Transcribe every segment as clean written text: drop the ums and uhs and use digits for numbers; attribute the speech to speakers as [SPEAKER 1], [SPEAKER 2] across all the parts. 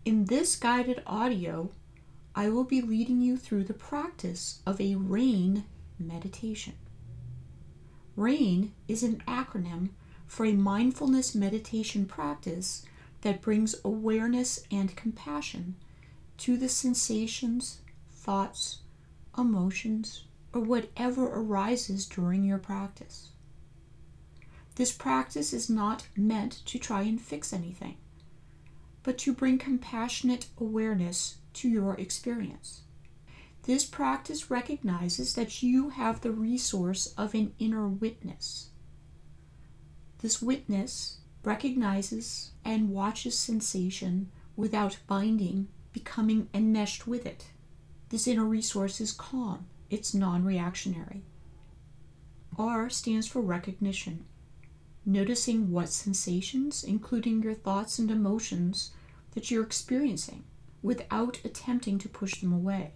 [SPEAKER 1] In this guided audio, I will be leading you through the practice of a RAIN meditation. RAIN is an acronym for a mindfulness meditation practice that brings awareness and compassion to the sensations, thoughts, emotions, or whatever arises during your practice. This practice is not meant to try and fix anything, but to bring compassionate awareness to your experience. This practice recognizes that you have the resource of an inner witness. This witness recognizes and watches sensation without binding, becoming enmeshed with it. This inner resource is calm. It's non-reactionary. R stands for recognition. Noticing what sensations, including your thoughts and emotions, that you're experiencing without attempting to push them away.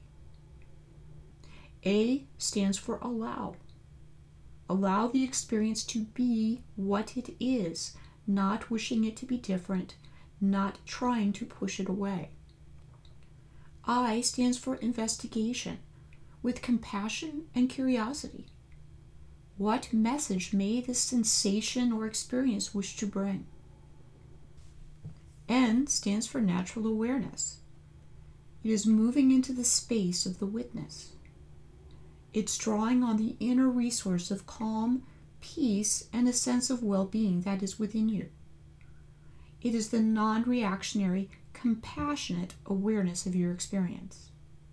[SPEAKER 1] A stands for allow. Allow the experience to be what it is, not wishing it to be different, not trying to push it away. I stands for investigation, with compassion and curiosity. What message may this sensation or experience wish to bring? N stands for natural awareness. It is moving into the space of the witness. It's drawing on the inner resource of calm, peace, and a sense of well-being that is within you. It is the non-reactionary, compassionate awareness of your experience.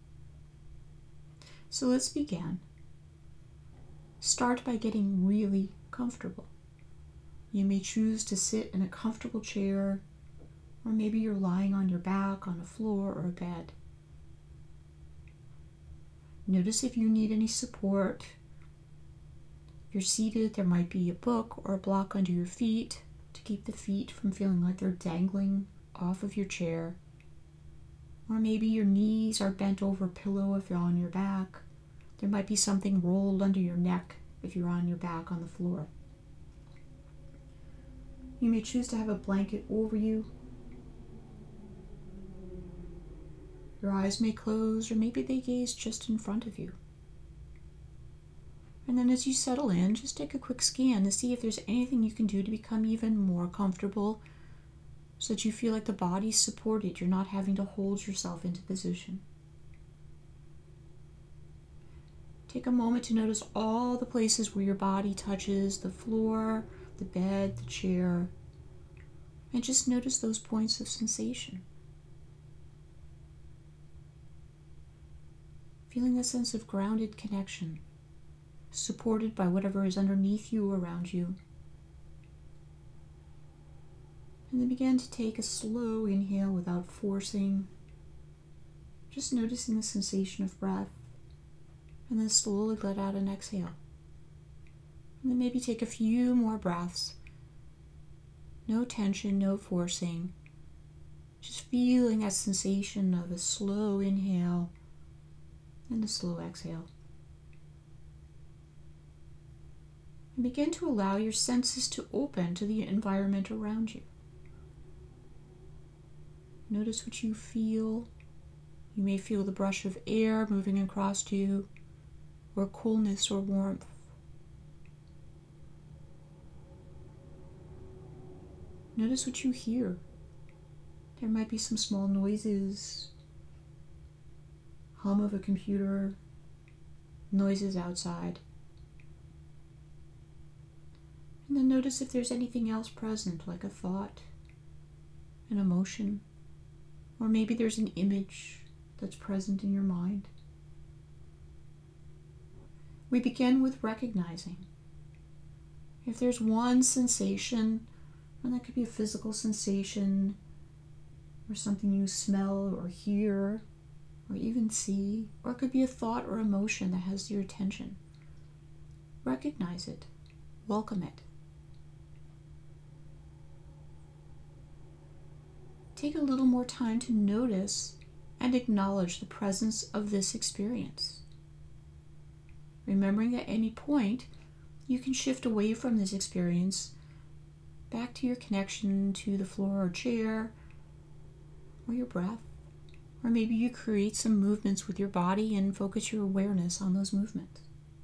[SPEAKER 1] So let's begin. Start by getting really comfortable. You may choose to sit in a comfortable chair, or maybe you're lying on your back on a floor or a bed. Notice if you need any support. If you're seated, there might be a book or a block under your feet to keep the feet from feeling like they're dangling off of your chair. Or maybe your knees are bent over a pillow if you're on your back. There might be something rolled under your neck if you're on your back on the floor. You may choose to have a blanket over you. Your eyes may close, or maybe they gaze just in front of you. And then as you settle in, just take a quick scan to see if there's anything you can do to become even more comfortable so that you feel like the body's supported. You're not having to hold yourself into position. Take a moment to notice all the places where your body touches the floor, the bed, the chair, and just notice those points of sensation. Feeling a sense of grounded connection, supported by whatever is underneath you or around you. And then begin to take a slow inhale without forcing, just noticing the sensation of breath. And then slowly let out an exhale. And then maybe take a few more breaths. No tension, no forcing. Just feeling that sensation of a slow inhale and a slow exhale. And begin to allow your senses to open to the environment around you. Notice what you feel. You may feel the brush of air moving across you, or coolness or warmth. Notice what you hear. There might be some small noises, hum of a computer, noises outside. And then notice if there's anything else present, like a thought, an emotion, or maybe there's an image that's present in your mind. We begin with recognizing. If there's one sensation, and that could be a physical sensation, or something you smell or hear, or even see, or it could be a thought or emotion that has your attention. Recognize it. Welcome it. Take a little more time to notice and acknowledge the presence of this experience. Remembering at any point, you can shift away from this experience back to your connection to the floor or chair, or your breath. Or maybe you create some movements with your body and focus your awareness on those movements.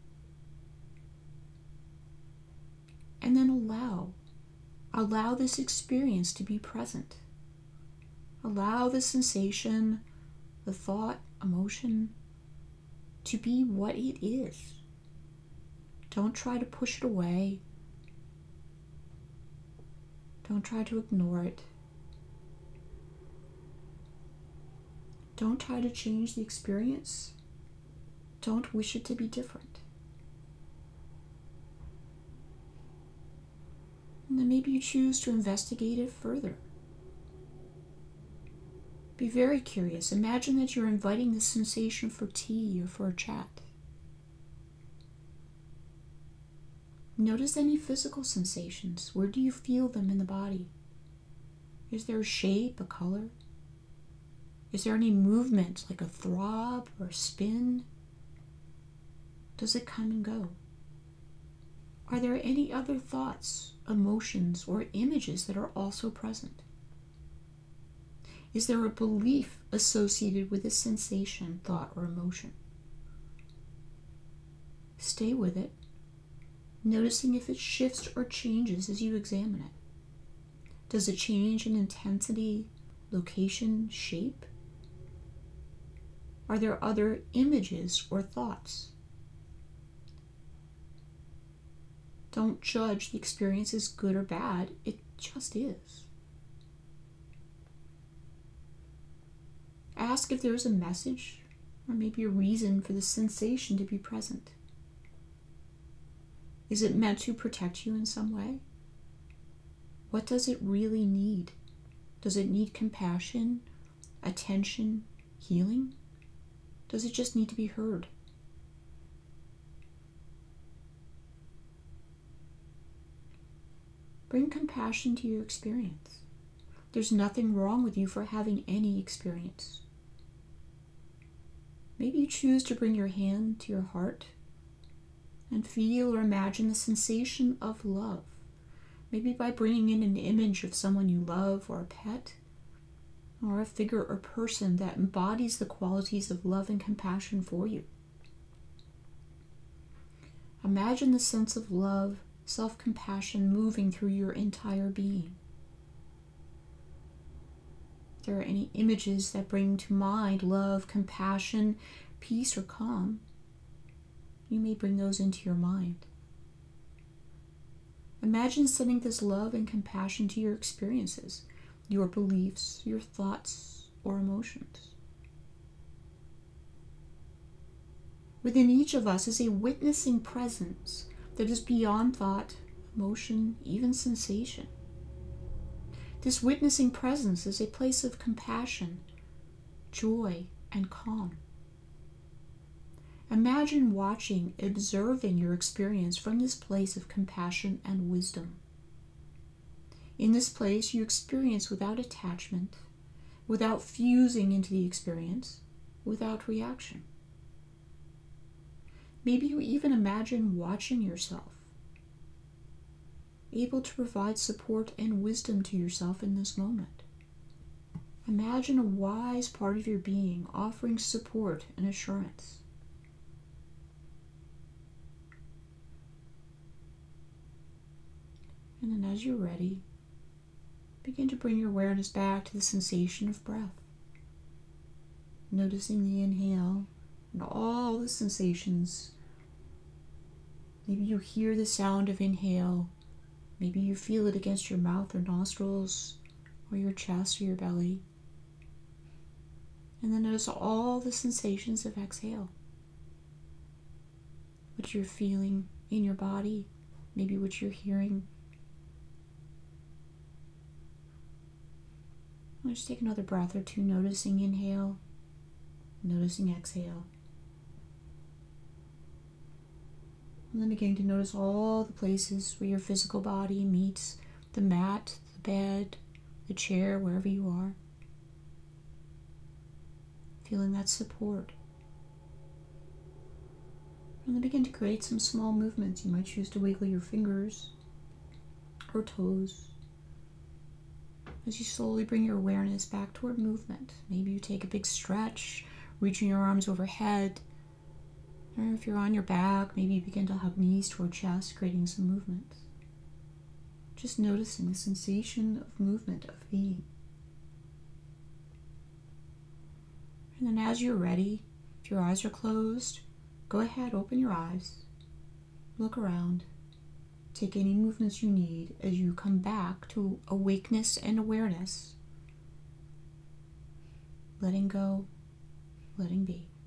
[SPEAKER 1] And then allow this experience to be present. Allow the sensation, the thought, emotion to be what it is. Don't try to push it away. Don't try to ignore it. Don't try to change the experience. Don't wish it to be different. And then maybe you choose to investigate it further. Be very curious. Imagine that you're inviting the sensation for tea or for a chat. Notice any physical sensations. Where do you feel them in the body? Is there a shape, a color? Is there any movement, like a throb or a spin? Does it come and go? Are there any other thoughts, emotions, or images that are also present? Is there a belief associated with a sensation, thought, or emotion? Stay with it, noticing if it shifts or changes as you examine it. Does it change in intensity, location, shape? Are there other images or thoughts? Don't judge the experience as good or bad. It just is. Ask if there is a message or maybe a reason for the sensation to be present. Is it meant to protect you in some way? What does it really need? Does it need compassion, attention, healing? Does it just need to be heard? Bring compassion to your experience. There's nothing wrong with you for having any experience. Maybe you choose to bring your hand to your heart and feel or imagine the sensation of love. Maybe by bringing in an image of someone you love or a pet, or a figure or person that embodies the qualities of love and compassion for you. Imagine the sense of love, self-compassion moving through your entire being. If there are any images that bring to mind love, compassion, peace, or calm, you may bring those into your mind. Imagine sending this love and compassion to your experiences, your beliefs, your thoughts, or emotions. Within each of us is a witnessing presence that is beyond thought, emotion, even sensation. This witnessing presence is a place of compassion, joy, and calm. Imagine watching, observing your experience from this place of compassion and wisdom. In this place, you experience without attachment, without fusing into the experience, without reaction. Maybe you even imagine watching yourself, able to provide support and wisdom to yourself in this moment. Imagine a wise part of your being offering support and assurance. And then as you're ready, begin to bring your awareness back to the sensation of breath. Noticing the inhale and all the sensations. Maybe you hear the sound of inhale. Maybe you feel it against your mouth or nostrils, or your chest or your belly. And then notice all the sensations of exhale. What you're feeling in your body, maybe what you're hearing. Just take another breath or two, noticing inhale, noticing exhale. And then beginning to notice all the places where your physical body meets the mat, the bed, the chair, wherever you are. Feeling that support. And then begin to create some small movements. You might choose to wiggle your fingers or toes As you slowly bring your awareness back toward movement, maybe you take a big stretch, reaching your arms overhead. Or if you're on your back, maybe you begin to hug knees toward chest, creating some movement. Just noticing the sensation of movement, of being. And then as you're ready, if your eyes are closed, go ahead, open your eyes, look around, take any movements you need as you come back to awakeness and awareness. Letting go, letting be.